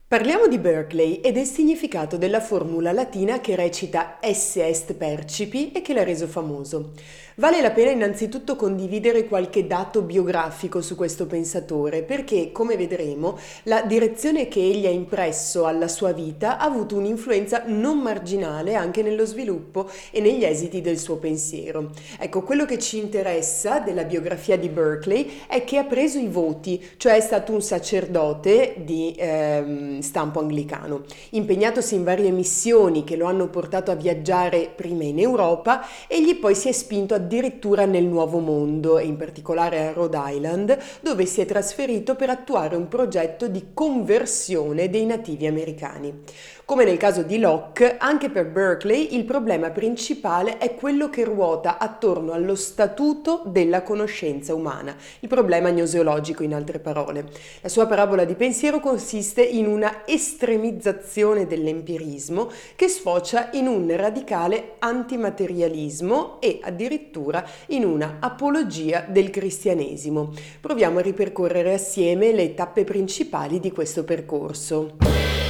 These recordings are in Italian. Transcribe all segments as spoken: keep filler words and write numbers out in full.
Parliamo di Berkeley e del significato della formula latina che recita esse est percipi e che l'ha reso famoso. Vale la pena innanzitutto condividere qualche dato biografico su questo pensatore perché, come vedremo, la direzione che egli ha impresso alla sua vita ha avuto un'influenza non marginale anche nello sviluppo e negli esiti del suo pensiero. Ecco, quello che ci interessa della biografia di Berkeley è che ha preso i voti, cioè è stato un sacerdote di ehm, stampo anglicano, impegnatosi in varie missioni che lo hanno portato a viaggiare prima in Europa, egli poi si è spinto addirittura nel Nuovo Mondo e in particolare a Rhode Island, dove si è trasferito per attuare un progetto di conversione dei nativi americani. Come nel caso di Locke, anche per Berkeley il problema principale è quello che ruota attorno allo statuto della conoscenza umana, il problema gnoseologico in altre parole. La sua parabola di pensiero consiste in una estremizzazione dell'empirismo che sfocia in un radicale antimaterialismo e addirittura in una apologia del cristianesimo. Proviamo a ripercorrere assieme le tappe principali di questo percorso.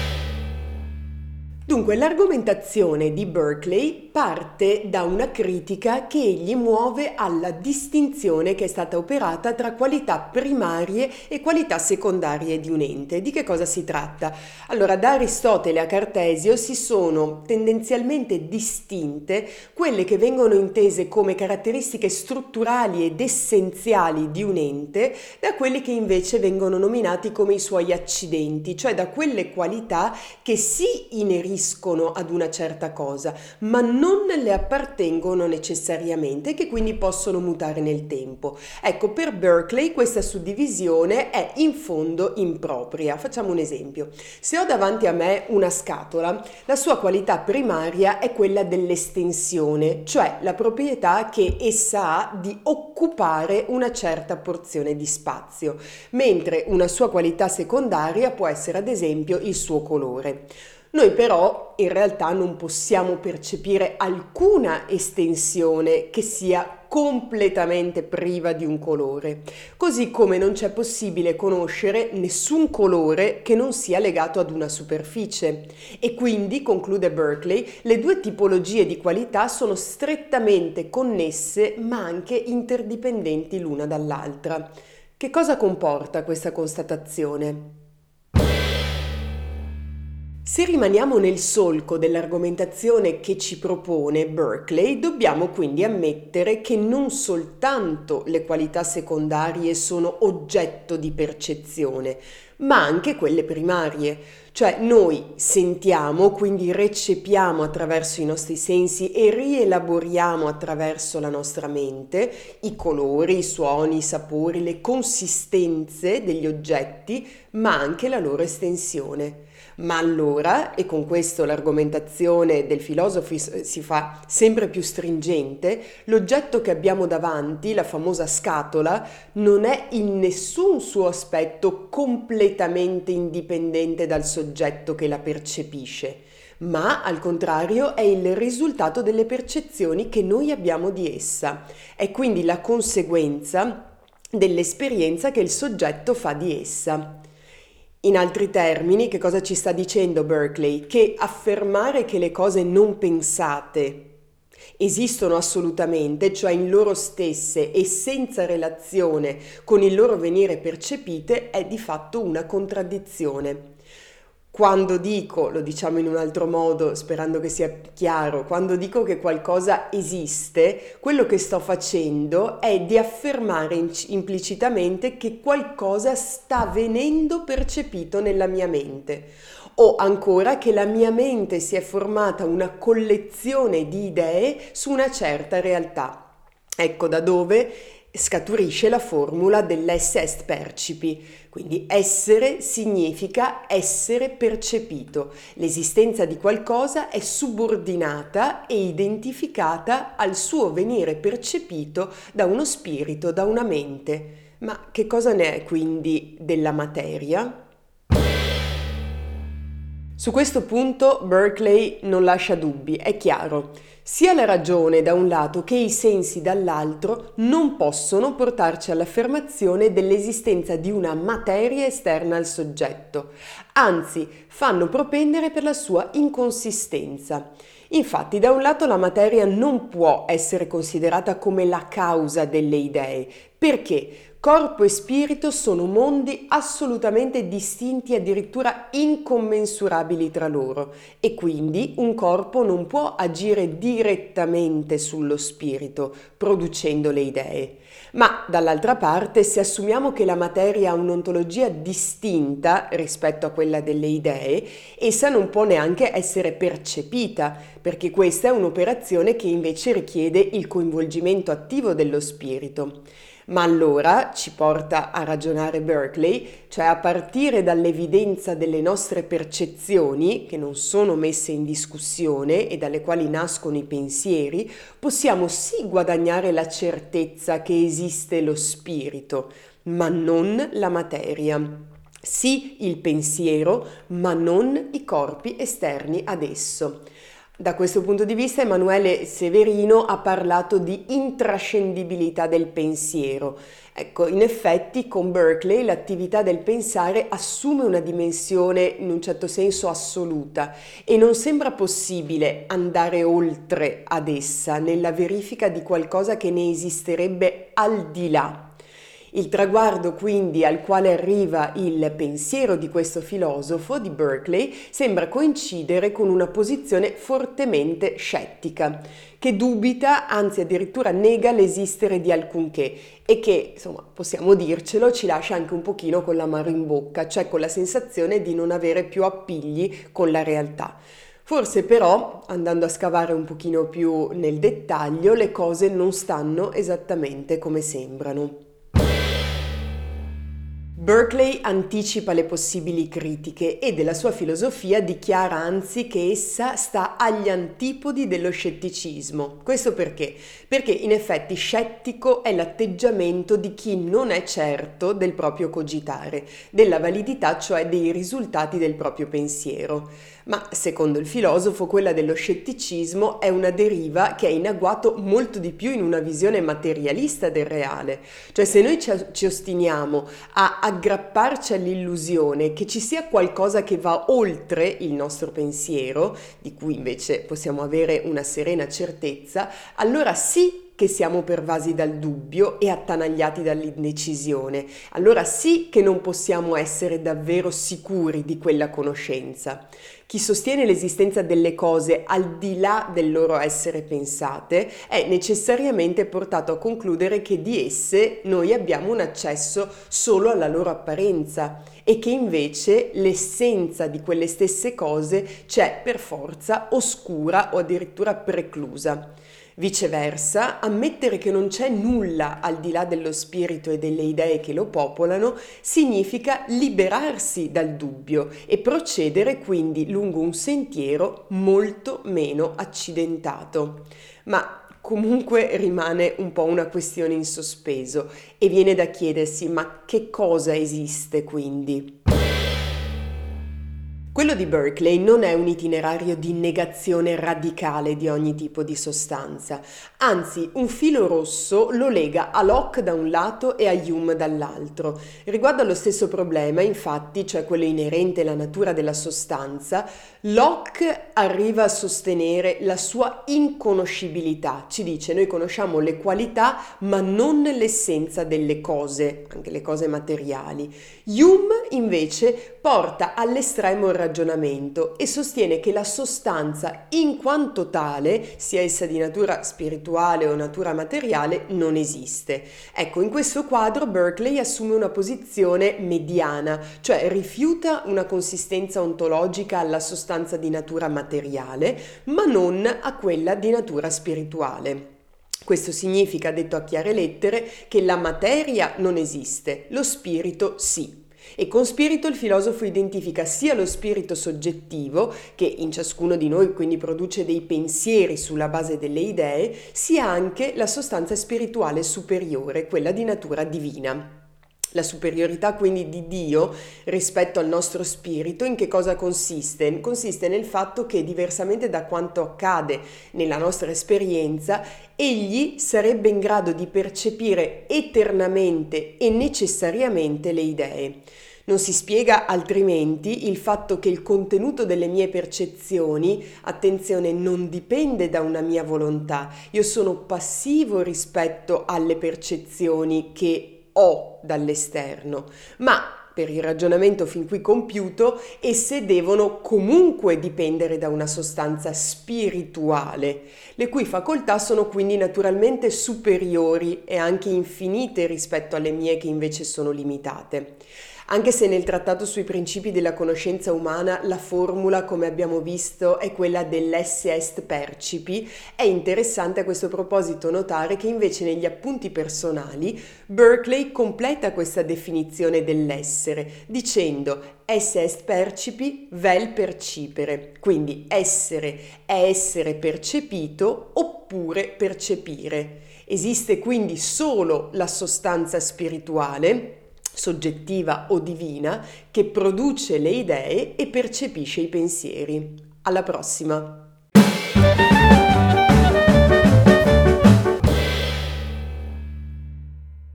Dunque, l'argomentazione di Berkeley parte da una critica che egli muove alla distinzione che è stata operata tra qualità primarie e qualità secondarie di un ente. Di che cosa si tratta? Allora, da Aristotele a Cartesio si sono tendenzialmente distinte quelle che vengono intese come caratteristiche strutturali ed essenziali di un ente da quelli che invece vengono nominati come i suoi accidenti, cioè da quelle qualità che si ineriscono ad una certa cosa, ma non le appartengono necessariamente e che quindi possono mutare nel tempo. Ecco, per Berkeley questa suddivisione è in fondo impropria. Facciamo un esempio. Se ho davanti a me una scatola, la sua qualità primaria è quella dell'estensione, cioè la proprietà che essa ha di occupare una certa porzione di spazio, mentre una sua qualità secondaria può essere ad esempio il suo colore. Noi però in realtà non possiamo percepire alcuna estensione che sia completamente priva di un colore, così come non c'è possibile conoscere nessun colore che non sia legato ad una superficie. E quindi, conclude Berkeley, le due tipologie di qualità sono strettamente connesse ma anche interdipendenti l'una dall'altra. Che cosa comporta questa constatazione? Se rimaniamo nel solco dell'argomentazione che ci propone Berkeley, dobbiamo quindi ammettere che non soltanto le qualità secondarie sono oggetto di percezione, ma anche quelle primarie. Cioè noi sentiamo, quindi recepiamo attraverso i nostri sensi e rielaboriamo attraverso la nostra mente i colori, i suoni, i sapori, le consistenze degli oggetti, ma anche la loro estensione. Ma allora, e con questo l'argomentazione del filosofo si fa sempre più stringente, l'oggetto che abbiamo davanti, la famosa scatola, non è in nessun suo aspetto completamente indipendente dal soggetto che la percepisce, ma al contrario è il risultato delle percezioni che noi abbiamo di essa. È quindi la conseguenza dell'esperienza che il soggetto fa di essa. In altri termini, che cosa ci sta dicendo Berkeley? Che affermare che le cose non pensate esistono assolutamente, cioè in loro stesse e senza relazione con il loro venire percepite, è di fatto una contraddizione. Quando dico, lo diciamo in un altro modo sperando che sia chiaro, quando dico che qualcosa esiste, quello che sto facendo è di affermare implicitamente che qualcosa sta venendo percepito nella mia mente, o ancora che la mia mente si è formata una collezione di idee su una certa realtà. Ecco da dove scaturisce la formula dell'esse est percipi, quindi essere significa essere percepito. L'esistenza di qualcosa è subordinata e identificata al suo venire percepito da uno spirito, da una mente. Ma che cosa ne è quindi della materia? Su questo punto Berkeley non lascia dubbi, è chiaro. Sia la ragione da un lato che i sensi dall'altro non possono portarci all'affermazione dell'esistenza di una materia esterna al soggetto, anzi fanno propendere per la sua inconsistenza. Infatti, da un lato la materia non può essere considerata come la causa delle idee, perché corpo e spirito sono mondi assolutamente distinti e addirittura incommensurabili tra loro e quindi un corpo non può agire direttamente sullo spirito producendo le idee. Ma dall'altra parte, se assumiamo che la materia ha un'ontologia distinta rispetto a quella delle idee, essa non può neanche essere percepita, perché questa è un'operazione che invece richiede il coinvolgimento attivo dello spirito. Ma allora ci porta a ragionare Berkeley, cioè a partire dall'evidenza delle nostre percezioni, che non sono messe in discussione e dalle quali nascono i pensieri, possiamo sì guadagnare la certezza che esiste lo spirito, ma non la materia. Sì il pensiero, ma non i corpi esterni ad esso. Da questo punto di vista Emanuele Severino ha parlato di intrascendibilità del pensiero. Ecco, in effetti con Berkeley l'attività del pensare assume una dimensione in un certo senso assoluta e non sembra possibile andare oltre ad essa nella verifica di qualcosa che ne esisterebbe al di là. Il traguardo quindi al quale arriva il pensiero di questo filosofo di Berkeley sembra coincidere con una posizione fortemente scettica, che dubita, anzi addirittura nega l'esistere di alcunché e che, insomma, possiamo dircelo, ci lascia anche un pochino con l'amaro in bocca, cioè con la sensazione di non avere più appigli con la realtà. Forse però, andando a scavare un pochino più nel dettaglio, le cose non stanno esattamente come sembrano. Berkeley anticipa le possibili critiche e della sua filosofia dichiara anzi che essa sta agli antipodi dello scetticismo. Questo perché? Perché in effetti scettico è l'atteggiamento di chi non è certo del proprio cogitare, della validità cioè dei risultati del proprio pensiero. Ma secondo il filosofo quella dello scetticismo è una deriva che è in agguato molto di più in una visione materialista del reale. Cioè se noi ci ostiniamo a aggrapparci all'illusione che ci sia qualcosa che va oltre il nostro pensiero, di cui invece possiamo avere una serena certezza, allora sì che siamo pervasi dal dubbio e attanagliati dall'indecisione. Allora sì che non possiamo essere davvero sicuri di quella conoscenza. Chi sostiene l'esistenza delle cose al di là del loro essere pensate è necessariamente portato a concludere che di esse noi abbiamo un accesso solo alla loro apparenza e che invece l'essenza di quelle stesse cose c'è per forza oscura o addirittura preclusa. Viceversa, ammettere che non c'è nulla al di là dello spirito e delle idee che lo popolano significa liberarsi dal dubbio e procedere quindi lungo un sentiero molto meno accidentato. Ma comunque rimane un po' una questione in sospeso e viene da chiedersi: ma che cosa esiste quindi? Quello di Berkeley non è un itinerario di negazione radicale di ogni tipo di sostanza, anzi un filo rosso lo lega a Locke da un lato e a Hume dall'altro. Riguardo allo stesso problema, infatti, cioè quello inerente alla natura della sostanza, Locke arriva a sostenere la sua inconoscibilità, ci dice: noi conosciamo le qualità ma non l'essenza delle cose, anche le cose materiali. Hume invece porta all'estremo il ragionamento e sostiene che la sostanza in quanto tale, sia essa di natura spirituale o natura materiale, non esiste. Ecco, in questo quadro Berkeley assume una posizione mediana, cioè rifiuta una consistenza ontologica alla sostanza di natura materiale, ma non a quella di natura spirituale. Questo significa, detto a chiare lettere, che la materia non esiste, lo spirito sì. E con spirito il filosofo identifica sia lo spirito soggettivo, che in ciascuno di noi quindi produce dei pensieri sulla base delle idee, sia anche la sostanza spirituale superiore, quella di natura divina. La superiorità quindi di Dio rispetto al nostro spirito in che cosa consiste? Consiste nel fatto che, diversamente da quanto accade nella nostra esperienza, egli sarebbe in grado di percepire eternamente e necessariamente le idee. Non si spiega altrimenti il fatto che il contenuto delle mie percezioni, attenzione, non dipende da una mia volontà. Io sono passivo rispetto alle percezioni che ho dall'esterno, ma per il ragionamento fin qui compiuto, esse devono comunque dipendere da una sostanza spirituale, le cui facoltà sono quindi naturalmente superiori e anche infinite rispetto alle mie che invece sono limitate. Anche se nel trattato sui principi della conoscenza umana la formula, come abbiamo visto, è quella dell'esse est percipi, è interessante a questo proposito notare che invece negli appunti personali Berkeley completa questa definizione dell'essere dicendo esse est percipi vel percipere, quindi essere è essere percepito oppure percepire. Esiste quindi solo la sostanza spirituale, soggettiva o divina, che produce le idee e percepisce i pensieri. Alla prossima!